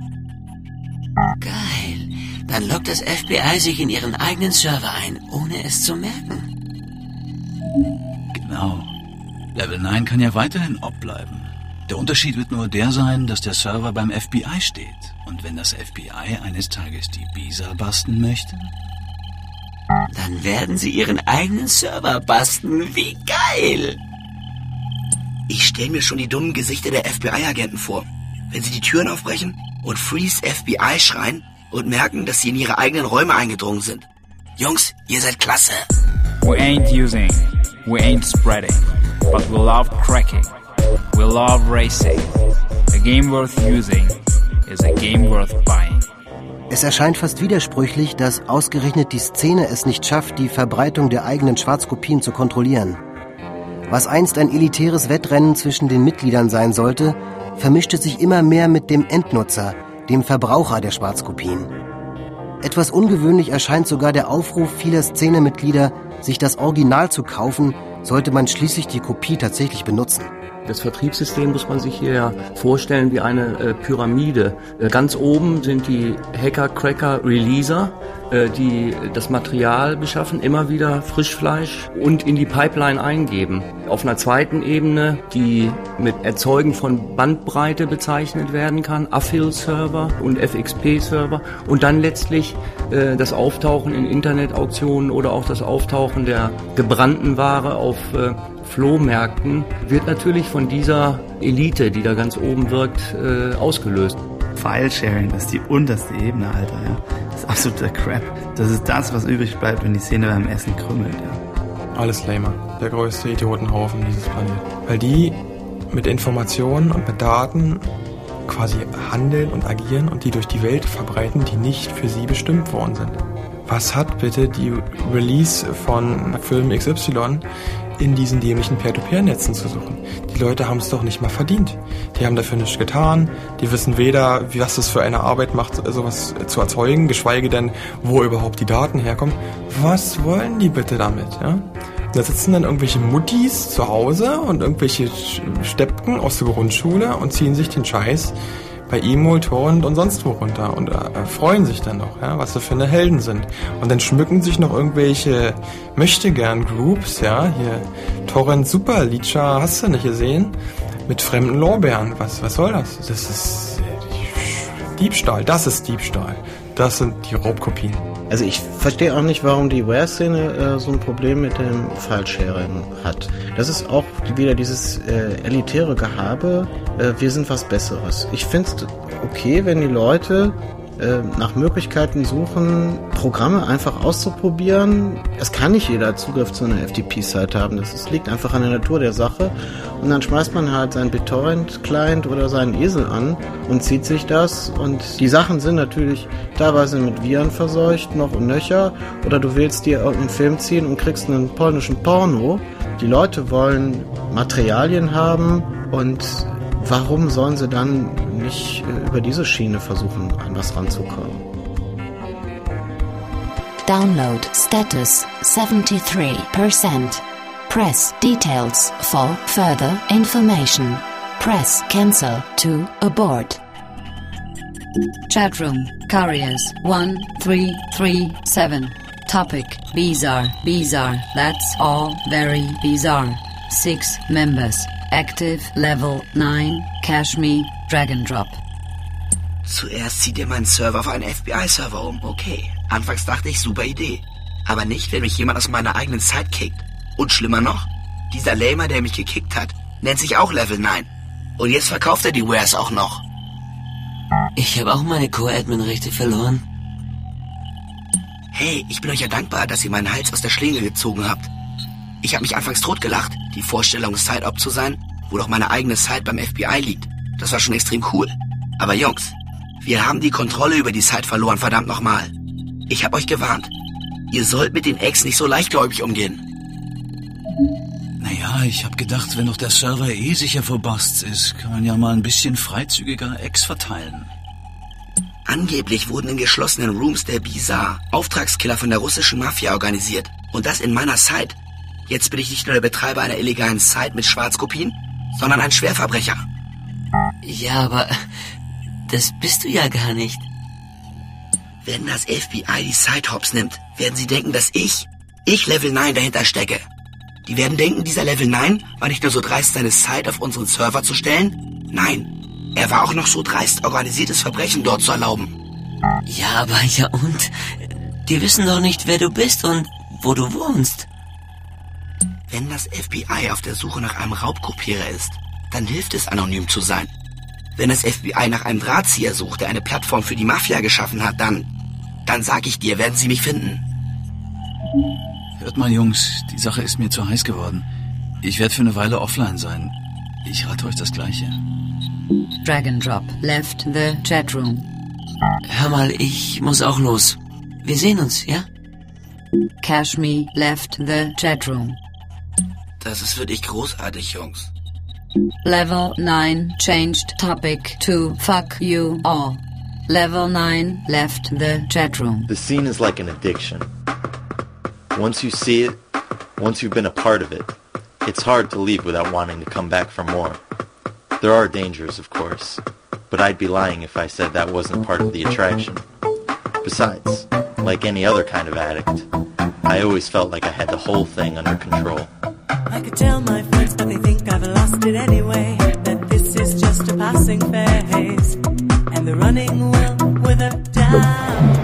Geil. Dann loggt das FBI sich in ihren eigenen Server ein, ohne es zu merken. Genau. Level 9 kann ja weiterhin op bleiben. Der Unterschied wird nur der sein, dass der Server beim FBI steht. Und wenn das FBI eines Tages die Bisa basten möchte? Dann werden sie ihren eigenen Server basten. Wie geil! Ich stelle mir schon die dummen Gesichter der FBI-Agenten vor, wenn sie die Türen aufbrechen und Freeze FBI schreien und merken, dass sie in ihre eigenen Räume eingedrungen sind. Jungs, ihr seid klasse. We ain't using, we ain't spreading, but we love cracking. We love racing. A game worth using is a game worth buying. Es erscheint fast widersprüchlich, dass ausgerechnet die Szene es nicht schafft, die Verbreitung der eigenen Schwarzkopien zu kontrollieren. Was einst ein elitäres Wettrennen zwischen den Mitgliedern sein sollte, vermischte sich immer mehr mit dem Endnutzer, dem Verbraucher der Schwarzkopien. Etwas ungewöhnlich erscheint sogar der Aufruf vieler Szenemitglieder, sich das Original zu kaufen, sollte man schließlich die Kopie tatsächlich benutzen. Das Vertriebssystem muss man sich hier vorstellen wie eine Pyramide. Ganz oben sind die Hacker, Cracker, Releaser, die das Material beschaffen, immer wieder Frischfleisch und in die Pipeline eingeben. Auf einer zweiten Ebene, die mit Erzeugen von Bandbreite bezeichnet werden kann, Affil-Server und FXP-Server und dann letztlich das Auftauchen in Internetauktionen oder auch das Auftauchen der gebrannten Ware auf Flohmärkten wird natürlich von dieser Elite, die da ganz oben wirkt, ausgelöst. File-Sharing, das ist die unterste Ebene, Alter, ja. Das ist absoluter Crap. Das ist das, was übrig bleibt, wenn die Szene beim Essen krümmelt, ja. Alles Lamer. Der größte Idiotenhaufen dieses Planeten. Weil die mit Informationen und mit Daten quasi handeln und agieren und die durch die Welt verbreiten, die nicht für sie bestimmt worden sind. Was hat bitte die Release von Film XY in diesen dämlichen Peer-to-Peer-Netzen zu suchen? Die Leute haben es doch nicht mal verdient. Die haben dafür nichts getan. Die wissen weder, was das für eine Arbeit macht, sowas zu erzeugen, geschweige denn, wo überhaupt die Daten herkommen. Was wollen die bitte damit? Ja? Da sitzen dann irgendwelche Muttis zu Hause und irgendwelche Steppken aus der Grundschule und ziehen sich den Scheiß bei E-Mail, Torrent und sonst wo runter und freuen sich dann noch, ja, was sie für eine Helden sind. Und dann schmücken sich noch irgendwelche Möchtegern-Groups, ja, hier Torrent Super, Leecher, hast du nicht gesehen, mit fremden Lorbeeren. Was soll das? Das ist Diebstahl, das ist Diebstahl. Das sind die Raubkopien. Also ich verstehe auch nicht, warum die Ware-Szene so ein Problem mit dem File-Sharing hat. Das ist auch wieder dieses elitäre Gehabe, wir sind was Besseres. Ich finde es okay, wenn die Leute nach Möglichkeiten suchen, Programme einfach auszuprobieren. Es kann nicht jeder Zugriff zu einer FTP-Seite haben. Das liegt einfach an der Natur der Sache. Und dann schmeißt man halt seinen BitTorrent-Client oder seinen Esel an und zieht sich das. Und die Sachen sind natürlich teilweise mit Viren verseucht, noch und nöcher. Oder du willst dir irgendeinen Film ziehen und kriegst einen polnischen Porno. Die Leute wollen Materialien haben und warum sollen sie dann nicht über diese Schiene versuchen, an was ranzukommen? Download status 73%. Press details for further information. Press cancel to abort. Chatroom Couriers 1337. Topic bizarre, that's all very bizarre. 6 members. Active Level 9, Kashmir, Drag and Drop. Zuerst zieht ihr meinen Server auf einen FBI-Server um. Okay. Anfangs dachte ich, super Idee. Aber nicht, wenn mich jemand aus meiner eigenen Site kickt. Und schlimmer noch, dieser Lamer, der mich gekickt hat, nennt sich auch Level 9. Und jetzt verkauft er die Wares auch noch. Ich habe auch meine Co-Admin-Rechte verloren. Hey, ich bin euch ja dankbar, dass ihr meinen Hals aus der Schlinge gezogen habt. Ich habe mich anfangs totgelacht. Die Vorstellung, Site-Op zu sein, wo doch meine eigene Site beim FBI liegt. Das war schon extrem cool. Aber Jungs, wir haben die Kontrolle über die Site verloren, verdammt nochmal. Ich habe euch gewarnt. Ihr sollt mit den Eggs nicht so leichtgläubig umgehen. Naja, ich habe gedacht, wenn doch der Server sicher vor Busts ist, kann man ja mal ein bisschen freizügiger Eggs verteilen. Angeblich wurden in geschlossenen Rooms der Bizarre Auftragskiller von der russischen Mafia organisiert. Und das in meiner Site. Jetzt bin ich nicht nur der Betreiber einer illegalen Site mit Schwarzkopien, sondern ein Schwerverbrecher. Ja, aber das bist du ja gar nicht. Wenn das FBI die Site hops nimmt, werden sie denken, dass ich Level 9 dahinter stecke. Die werden denken, dieser Level 9 war nicht nur so dreist, seine Site auf unseren Server zu stellen. Nein, er war auch noch so dreist, organisiertes Verbrechen dort zu erlauben. Ja, aber ja und? Die wissen doch nicht, wer du bist und wo du wohnst. Wenn das FBI auf der Suche nach einem Raubkopierer ist, dann hilft es, anonym zu sein. Wenn das FBI nach einem Drahtzieher sucht, der eine Plattform für die Mafia geschaffen hat, dann sag ich dir, werden sie mich finden. Hört mal, Jungs, die Sache ist mir zu heiß geworden. Ich werde für eine Weile offline sein. Ich rate euch das Gleiche. Drag and Drop left the chatroom. Hör mal, ich muss auch los. Wir sehen uns, ja? Kashmir left the chatroom. Das ist wirklich großartig, Jungs. Level 9 changed topic to fuck you all. Level 9 left the chatroom. The scene is like an addiction. Once you see it, once you've been a part of it, It's hard to leave without wanting to come back for more. There are dangers, of course, but I'd be lying if I said that wasn't part of the attraction. Besides, like any other kind of addict, I always felt like I had the whole thing under control. I could tell my friends, but they think I've lost it anyway, that this is just a passing phase, and the running will wither down.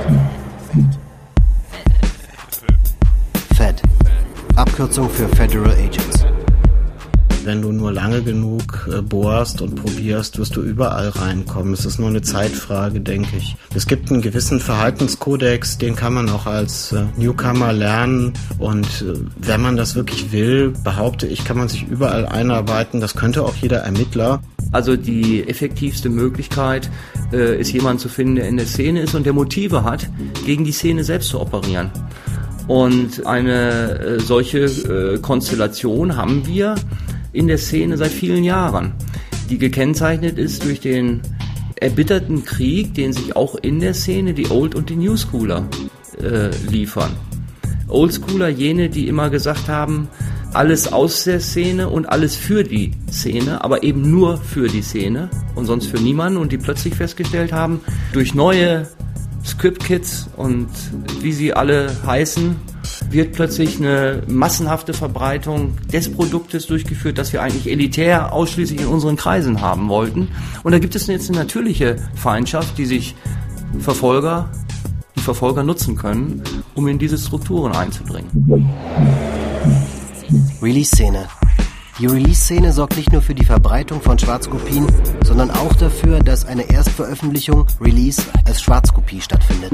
FED. Abkürzung für Federal Agents. Wenn du nur lange genug bohrst und probierst, wirst du überall reinkommen. Es ist nur eine Zeitfrage, denke ich. Es gibt einen gewissen Verhaltenskodex, den kann man auch als Newcomer lernen. Und wenn man das wirklich will, behaupte ich, kann man sich überall einarbeiten. Das könnte auch jeder Ermittler. Also die effektivste Möglichkeit ist, jemanden zu finden, der in der Szene ist und der Motive hat, gegen die Szene selbst zu operieren. Und eine solche Konstellation haben wir in der Szene seit vielen Jahren, die gekennzeichnet ist durch den erbitterten Krieg, den sich auch in der Szene die Old- und die New-Schooler liefern. Oldschooler, jene, die immer gesagt haben, alles aus der Szene und alles für die Szene, aber eben nur für die Szene und sonst für niemanden, und die plötzlich festgestellt haben, durch neue Script-Kits und wie sie alle heißen, wird plötzlich eine massenhafte Verbreitung des Produktes durchgeführt, das wir eigentlich elitär ausschließlich in unseren Kreisen haben wollten. Und da gibt es jetzt eine natürliche Feindschaft, die sich die Verfolger nutzen können, um in diese Strukturen einzudringen. Release-Szene. Die Release-Szene sorgt nicht nur für die Verbreitung von Schwarzkopien, sondern auch dafür, dass eine Erstveröffentlichung, Release, als Schwarzkopie stattfindet.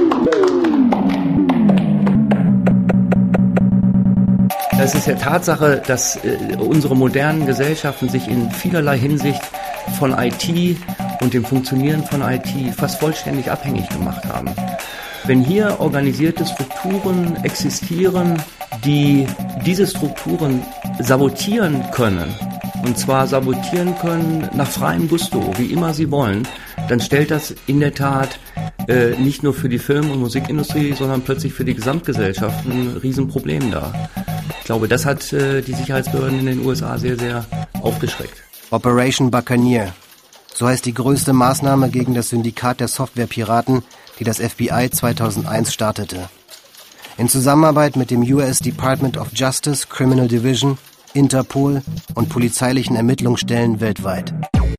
Es ist ja Tatsache, dass unsere modernen Gesellschaften sich in vielerlei Hinsicht von IT und dem Funktionieren von IT fast vollständig abhängig gemacht haben. Wenn hier organisierte Strukturen existieren, die diese Strukturen sabotieren können, und zwar sabotieren können nach freiem Gusto, wie immer sie wollen, dann stellt das in der Tat nicht nur für die Film- und Musikindustrie, sondern plötzlich für die Gesamtgesellschaft ein Riesenproblem dar. Ich glaube, das hat die Sicherheitsbehörden in den USA sehr, sehr aufgeschreckt. Operation Buccaneer. So heißt die größte Maßnahme gegen das Syndikat der Softwarepiraten, die das FBI 2001 startete. In Zusammenarbeit mit dem US Department of Justice, Criminal Division, Interpol und polizeilichen Ermittlungsstellen weltweit.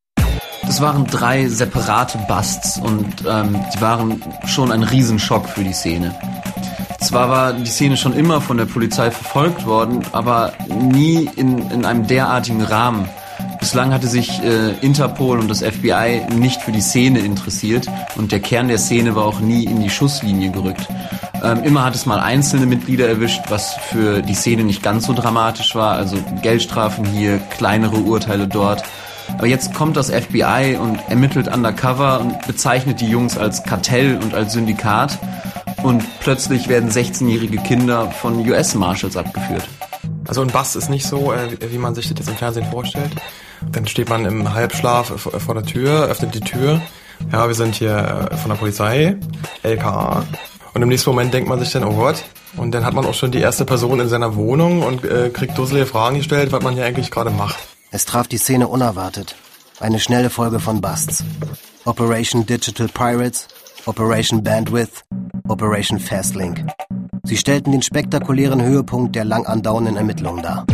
Das waren 3 separate Busts und die waren schon ein Riesenschock für die Szene. Zwar war die Szene schon immer von der Polizei verfolgt worden, aber nie in einem derartigen Rahmen. Bislang hatte sich Interpol und das FBI nicht für die Szene interessiert und der Kern der Szene war auch nie in die Schusslinie gerückt. Immer hat es mal einzelne Mitglieder erwischt, was für die Szene nicht ganz so dramatisch war, also Geldstrafen hier, kleinere Urteile dort. Aber jetzt kommt das FBI und ermittelt undercover und bezeichnet die Jungs als Kartell und als Syndikat. Und plötzlich werden 16-jährige Kinder von US-Marshals abgeführt. Also ein Bust ist nicht so, wie man sich das jetzt im Fernsehen vorstellt. Dann steht man im Halbschlaf vor der Tür, öffnet die Tür. Ja, wir sind hier von der Polizei, LKA. Und im nächsten Moment denkt man sich dann, oh Gott. Und dann hat man auch schon die erste Person in seiner Wohnung und kriegt dusselige Fragen gestellt, was man hier eigentlich gerade macht. Es traf die Szene unerwartet. Eine schnelle Folge von Busts. Operation Digital Pirates, Operation Bandwidth, Operation Fastlink. Sie stellten den spektakulären Höhepunkt der lang andauernden Ermittlungen dar.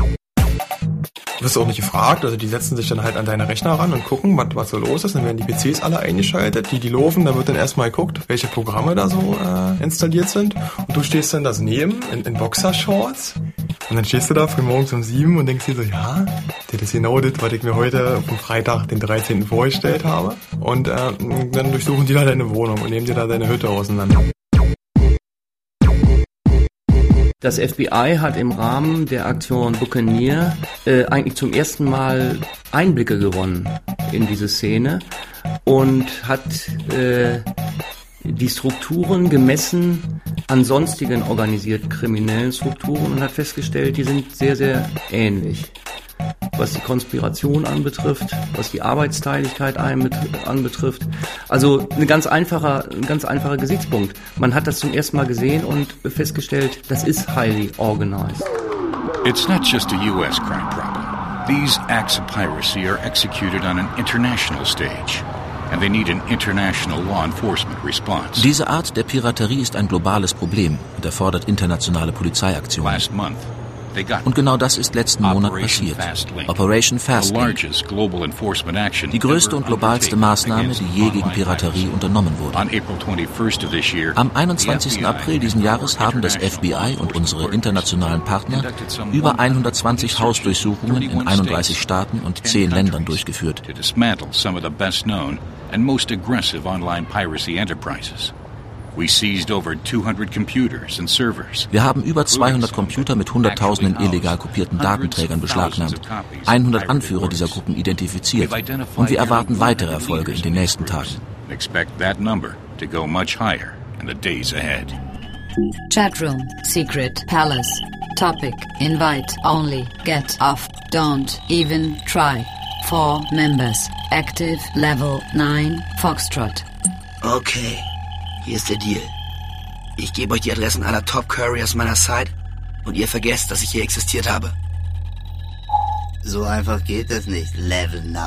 Du wirst auch nicht gefragt, also die setzen sich dann halt an deine Rechner ran und gucken, was so los ist. Dann werden die PCs alle eingeschaltet, die laufen, da wird dann erstmal geguckt, welche Programme da so installiert sind. Und du stehst dann das neben, in Boxershorts. Und dann stehst du da frühmorgens um 7 und denkst dir so, ja, das ist genau das, was ich mir heute auf dem Freitag, den 13. vorgestellt habe. Und dann durchsuchen die da deine Wohnung und nehmen dir da deine Hütte auseinander. Das FBI hat im Rahmen der Aktion Buccaneer eigentlich zum ersten Mal Einblicke gewonnen in diese Szene und hat die Strukturen gemessen an sonstigen organisierten kriminellen Strukturen und hat festgestellt, die sind sehr, sehr ähnlich. Was die Konspiration anbetrifft, was die Arbeitsteiligkeit anbetrifft. Also ein ganz einfacher Gesichtspunkt. Man hat das zum ersten Mal gesehen und festgestellt, das ist highly organized. It's not just a U.S. crime problem. These acts of piracy are executed on an international stage. And they need an international law enforcement response. Diese Art der Piraterie ist ein globales Problem und erfordert internationale Polizeiaktionen. Und genau das ist letzten Monat passiert. Operation Fastlink. Die größte und globalste Maßnahme, die je gegen Piraterie unternommen wurde. Am 21. April diesen Jahres haben das FBI und unsere internationalen Partner über 120 Hausdurchsuchungen in 31 Staaten und 10 Ländern durchgeführt. And most aggressive online piracy enterprises. We seized over 200 computers and servers. Wir haben über 200 Computer mit Hunderttausenden illegal kopierten Datenträgern beschlagnahmt, 100 Anführer dieser Gruppen identifiziert und wir erwarten weitere Erfolge in den nächsten Tagen. Expect that number to go much higher in the days ahead. Chatroom, Secret Palace. Topic, Invite only, get off, don't even try. 4 members. Active Level 9 Foxtrot. Okay, hier ist der Deal. Ich gebe euch die Adressen aller Top-Couriers meiner Site und ihr vergesst, dass ich hier existiert habe. So einfach geht das nicht, Level 9.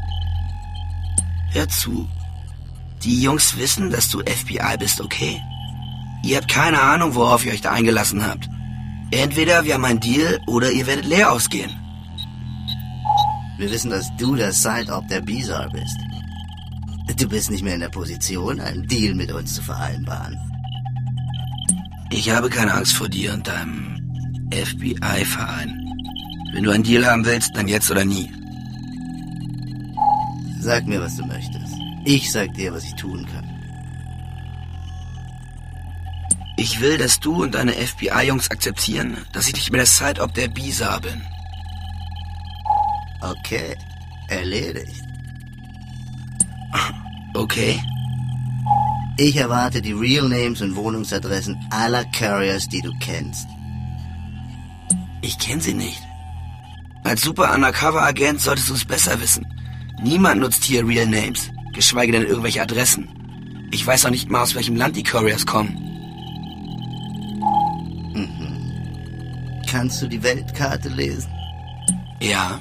Hör zu. Die Jungs wissen, dass du FBI bist, okay? Ihr habt keine Ahnung, worauf ihr euch da eingelassen habt. Entweder wir haben einen Deal oder ihr werdet leer ausgehen. Wir wissen, dass du der Side-Op der Bizarre bist. Du bist nicht mehr in der Position, einen Deal mit uns zu vereinbaren. Ich habe keine Angst vor dir und deinem FBI-Verein. Wenn du einen Deal haben willst, dann jetzt oder nie. Sag mir, was du möchtest. Ich sag dir, was ich tun kann. Ich will, dass du und deine FBI-Jungs akzeptieren, dass ich nicht mehr der Side-Op der Bizarre bin. Okay, erledigt. Okay. Ich erwarte die Real Names und Wohnungsadressen aller Couriers, die du kennst. Ich kenne sie nicht. Als super Undercover-Agent solltest du es besser wissen. Niemand nutzt hier Real Names, geschweige denn irgendwelche Adressen. Ich weiß auch nicht mal, aus welchem Land die Couriers kommen. Kannst du die Weltkarte lesen? Ja.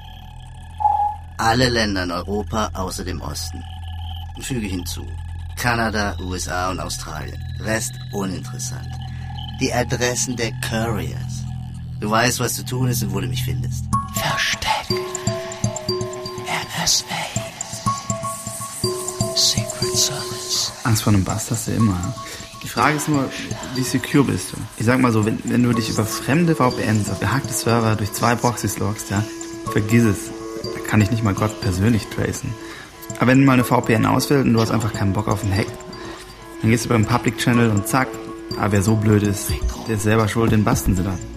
Alle Länder in Europa außer dem Osten. Füge hinzu. Kanada, USA und Australien. Rest uninteressant. Die Adressen der Couriers. Du weißt, was zu tun ist und wo du mich findest. Versteck. NSA. Secret Service. Angst vor einem Bust hast du immer. Die Frage ist nur, wie secure bist du? Ich sag mal so, wenn du dich über fremde VPNs auf behackte Server durch 2 Proxys loggst, ja, vergiss es. Da kann ich nicht mal Gott persönlich tracen. Aber wenn mal eine VPN ausfällt und du hast einfach keinen Bock auf einen Hack, dann gehst du beim Public Channel und zack. Aber wer so blöd ist, der ist selber schuld, den basten sie dann.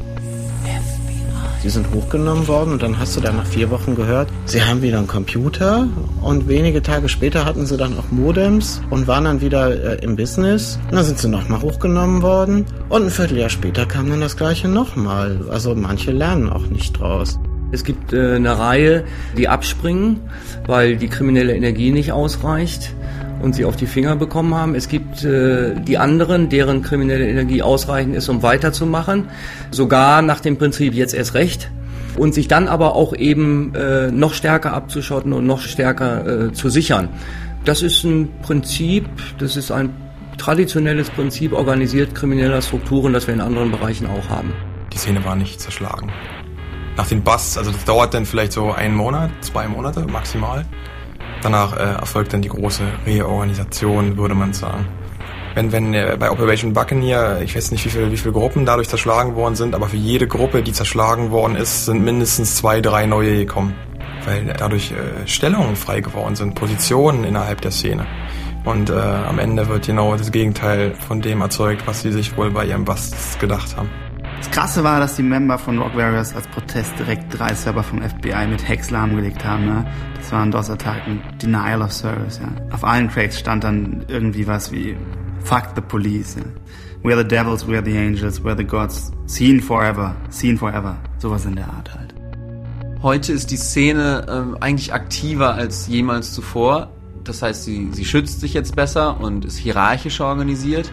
Sie sind hochgenommen worden und dann hast du dann nach 4 Wochen gehört, sie haben wieder einen Computer und wenige Tage später hatten sie dann auch Modems und waren dann wieder im Business. Und dann sind sie nochmal hochgenommen worden und ein Vierteljahr später kam dann das Gleiche nochmal. Also manche lernen auch nicht draus. Es gibt eine Reihe, die abspringen, weil die kriminelle Energie nicht ausreicht und sie auf die Finger bekommen haben. Es gibt die anderen, deren kriminelle Energie ausreichend ist, um weiterzumachen, sogar nach dem Prinzip jetzt erst recht, und sich dann aber auch eben noch stärker abzuschotten und noch stärker zu sichern. Das ist ein Prinzip, das ist ein traditionelles Prinzip organisiert krimineller Strukturen, das wir in anderen Bereichen auch haben. Die Szene war nicht zerschlagen. Nach den Busts, also das dauert dann vielleicht so 1 Monat, 2 Monate maximal. Danach erfolgt dann die große Reorganisation, würde man sagen. Wenn bei Operation Buccaneer, ich weiß nicht, wie viele Gruppen dadurch zerschlagen worden sind, aber für jede Gruppe, die zerschlagen worden ist, sind mindestens 2, 3 neue gekommen. Weil dadurch Stellungen frei geworden sind, Positionen innerhalb der Szene. Und am Ende wird genau das Gegenteil von dem erzeugt, was sie sich wohl bei ihrem Busts gedacht haben. Das Krasse war, dass die Member von Rock Warriors als Protest direkt 3 Server vom FBI mit Hacks lahmgelegt haben. Ne? Das waren DOS-Attacken, Denial of Service. Ja? Auf allen Cracks stand dann irgendwie was wie Fuck the police. Ja? We're the devils, we're the angels, we're the gods. Seen forever. Sowas in der Art halt. Heute ist die Szene eigentlich aktiver als jemals zuvor. Das heißt, sie schützt sich jetzt besser und ist hierarchischer organisiert.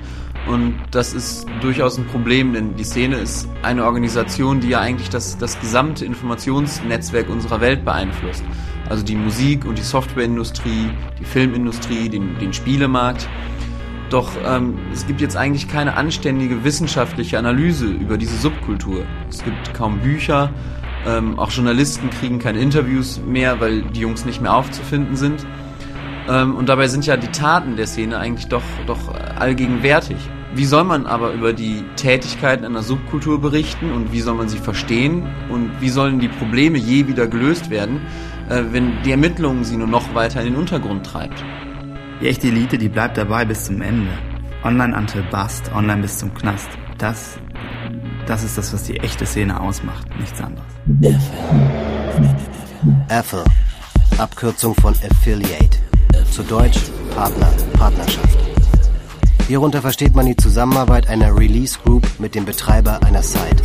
Und das ist durchaus ein Problem, denn die Szene ist eine Organisation, die ja eigentlich das gesamte Informationsnetzwerk unserer Welt beeinflusst. Also die Musik- und die Softwareindustrie, die Filmindustrie, den Spielemarkt. Doch es gibt jetzt eigentlich keine anständige wissenschaftliche Analyse über diese Subkultur. Es gibt kaum Bücher, auch Journalisten kriegen keine Interviews mehr, weil die Jungs nicht mehr aufzufinden sind. Und dabei sind ja die Taten der Szene eigentlich doch allgegenwärtig. Wie soll man aber über die Tätigkeiten einer Subkultur berichten und wie soll man sie verstehen und wie sollen die Probleme je wieder gelöst werden, wenn die Ermittlungen sie nur noch weiter in den Untergrund treibt? Die echte Elite, die bleibt dabei bis zum Ende. Online until bust, online bis zum Knast. Das ist das, was die echte Szene ausmacht, nichts anderes. Affil, Abkürzung von Affiliate. Zu Deutsch Partner, Partnerschaft. Hierunter versteht man die Zusammenarbeit einer Release Group mit dem Betreiber einer Site.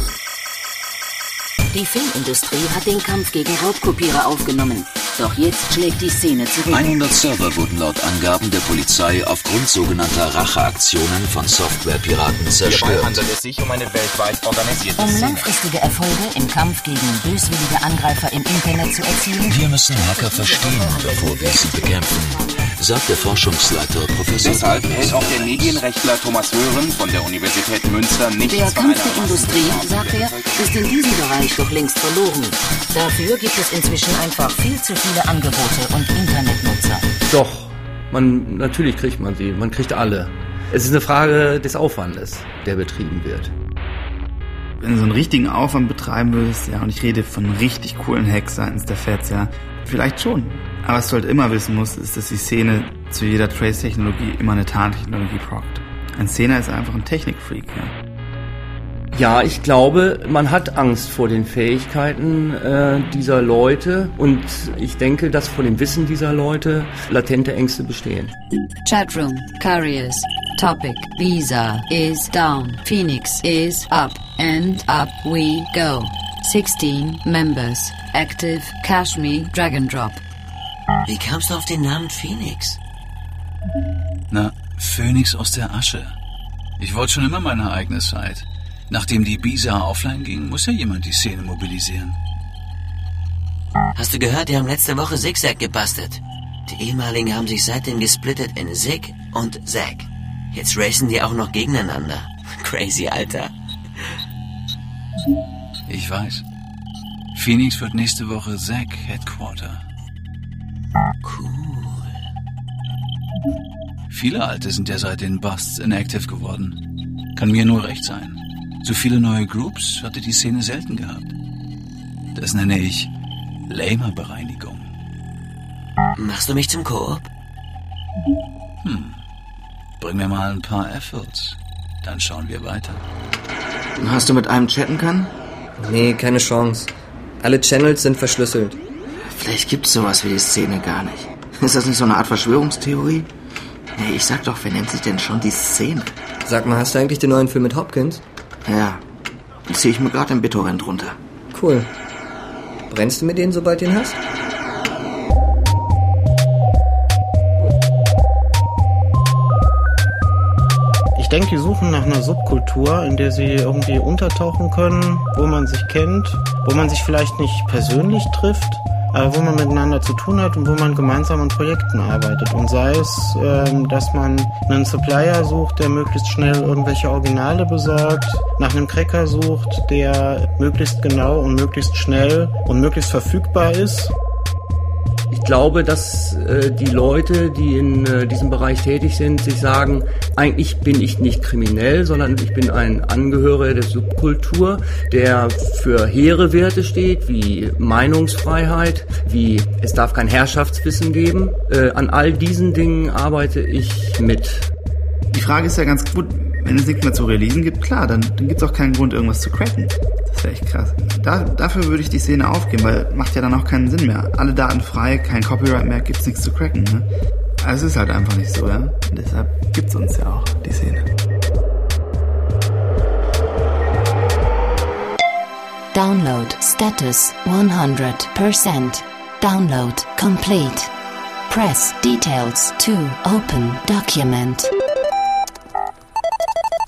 Die Filmindustrie hat den Kampf gegen Raubkopierer aufgenommen. Doch jetzt schlägt die Szene zurück. 100 Server wurden laut Angaben der Polizei aufgrund sogenannter Racheaktionen von Softwarepiraten zerstört. Hierbei handelt es sich um eine weltweit organisierte Szene. Langfristige Erfolge im Kampf gegen böswillige Angreifer im Internet zu erzielen. Wir müssen Hacker verstehen, bevor wir sie bekämpfen, sagt der Forschungsleiter Professor. Deshalb hält auch der Medienrechtler Thomas Hören von der Universität Münster nichts Der von einer Kampf der Industrie, sagt er, ist in diesem Bereich doch längst verloren. Dafür gibt es inzwischen einfach viel zu viele Angebote und Internetnutzer. Doch, natürlich kriegt man sie, man kriegt alle. Es ist eine Frage des Aufwandes, der betrieben wird. Wenn du so einen richtigen Aufwand betreiben würdest, ja, und ich rede von richtig coolen Hacks seitens der Feds, ja, vielleicht schon. Aber was du halt immer wissen musst, ist, dass die Szene zu jeder Trace-Technologie immer eine Tarntechnologie prockt. Ein Szener ist einfach ein Technikfreak, ja. Ja, ich glaube, man hat Angst vor den Fähigkeiten dieser Leute und ich denke, dass vor dem Wissen dieser Leute latente Ängste bestehen. Chatroom, Couriers, Topic, Visa is down, Phoenix is up, and up we go. 16 members, active, Kashmir, Drag and Drop. Wie kamst du auf den Namen Phoenix? Na, Phönix aus der Asche. Ich wollte schon immer meine eigene Site. Nachdem die Bisa offline ging, muss ja jemand die Szene mobilisieren. Hast du gehört, die haben letzte Woche Zigzag gebastelt. Die ehemaligen haben sich seitdem gesplittet in Zig und Zag. Jetzt racen die auch noch gegeneinander. Crazy, Alter. Ich weiß. Phoenix wird nächste Woche Zag Headquarter. Cool. Viele Alte sind ja seit den Busts inactive geworden. Kann mir nur recht sein. So viele neue Groups hatte die Szene selten gehabt. Das nenne ich Lamer-Bereinigung. Machst du mich zum Koop? Bring mir mal ein paar Affils. Dann schauen wir weiter. Hast du mit einem chatten können? Nee, keine Chance. Alle Channels sind verschlüsselt. Vielleicht gibt's sowas wie die Szene gar nicht. Ist das nicht so eine Art Verschwörungstheorie? Nee, ich sag doch, wer nennt sich denn schon die Szene? Sag mal, hast du eigentlich den neuen Film mit Hopkins? Ja, den zieh ich mir gerade im BitTorrent runter. Cool. Brennst du mir den, sobald du ihn hast? Ich denke, die suchen nach einer Subkultur, in der sie irgendwie untertauchen können, wo man sich kennt, wo man sich vielleicht nicht persönlich trifft, aber wo man miteinander zu tun hat und wo man gemeinsam an Projekten arbeitet. Und sei es, dass man einen Supplier sucht, der möglichst schnell irgendwelche Originale besorgt, nach einem Cracker sucht, der möglichst genau und möglichst schnell und möglichst verfügbar ist. Ich glaube, dass die Leute, die in diesem Bereich tätig sind, sich sagen, eigentlich bin ich nicht kriminell, sondern ich bin ein Angehöriger der Subkultur, der für hehre Werte steht, wie Meinungsfreiheit, wie es darf kein Herrschaftswissen geben. An all diesen Dingen arbeite ich mit. Die Frage ist ja ganz gut, wenn es nichts mehr zu releasen gibt, klar, dann gibt es auch keinen Grund, irgendwas zu cracken. Das wäre echt krass. Dafür würde ich die Szene aufgeben, weil macht ja dann auch keinen Sinn mehr. Alle Daten frei, kein Copyright mehr, gibt's nichts zu cracken. Ne? Also es ist halt einfach nicht so, ja. Und deshalb gibt's uns ja auch, die Szene. Download status 100%. Download complete. Press details to open document.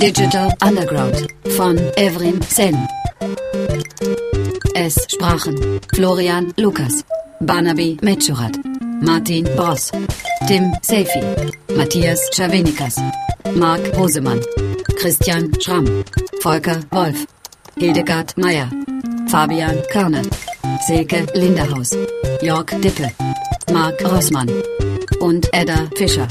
Digital Underground von Evrim Sen. Es sprachen Florian Lukas, Barnaby Metschurat, Martin Bross, Tim Seifi, Matthias Czervenikas, Marc Hosemann, Christian Schramm, Volker Wolf, Hildegard Meyer, Fabian Körner, Silke Linderhaus, Jörg Dippe, Marc Rossmann und Edda Fischer.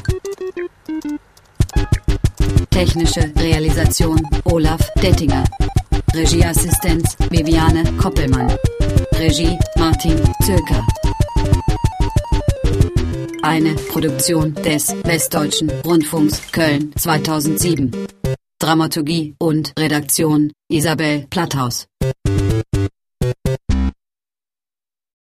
Technische Realisation Olaf Dettinger. Regieassistenz Viviane Koppelmann. Regie Martin Zöker. Eine Produktion des Westdeutschen Rundfunks Köln 2007. Dramaturgie und Redaktion Isabel Platthaus.